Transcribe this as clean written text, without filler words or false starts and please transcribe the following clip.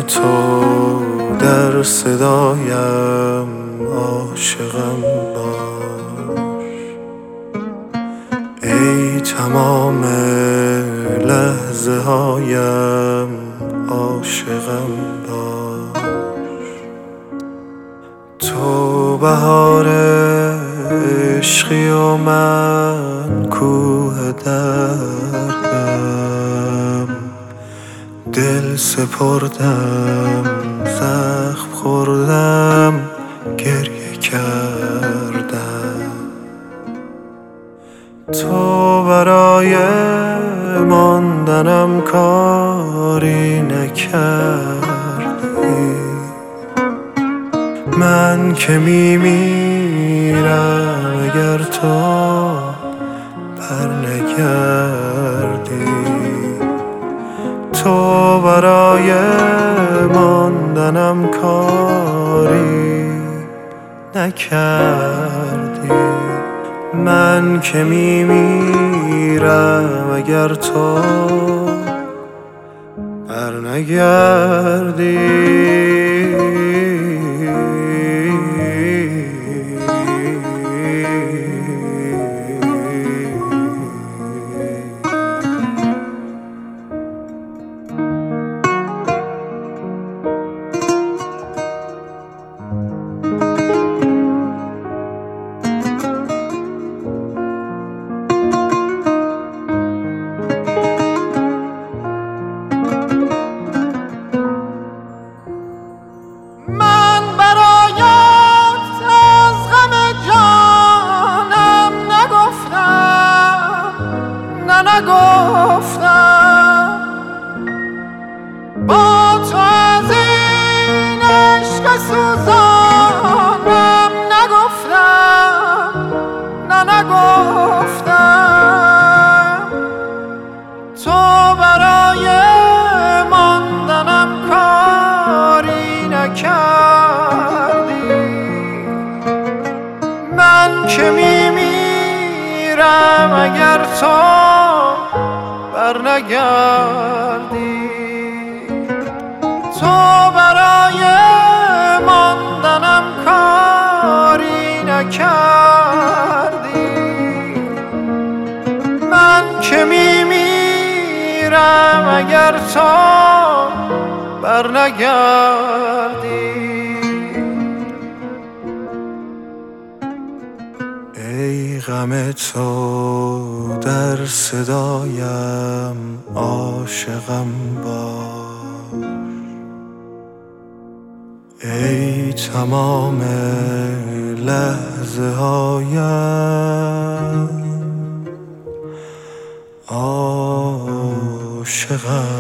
تو در صدایم عاشقم باش. ای تمام لحظه هایم عاشقم باش. تو بهار عشقی و من کوه دردم، دل سپردم زخم خوردم گریه کردم. تو برای ماندنم کاری نکردی، من که میمیرم اگر تو برنگردی. تو برای ماندنم کاری نکردی، من که میمیرم اگر تو برنگردی. نگفتم با تو از این عشق سوزانم، نگفتم نگفتم. تو برای ماندنم کاری نکردی، من که میمیرم اگر تو برنگردی. تو برای ماندنم کاری نکردی، من که میمیرم اگر تو برنگردی. ای غم تو در صدایم عاشقم باش. ای تمام لحظه هایم عاشقم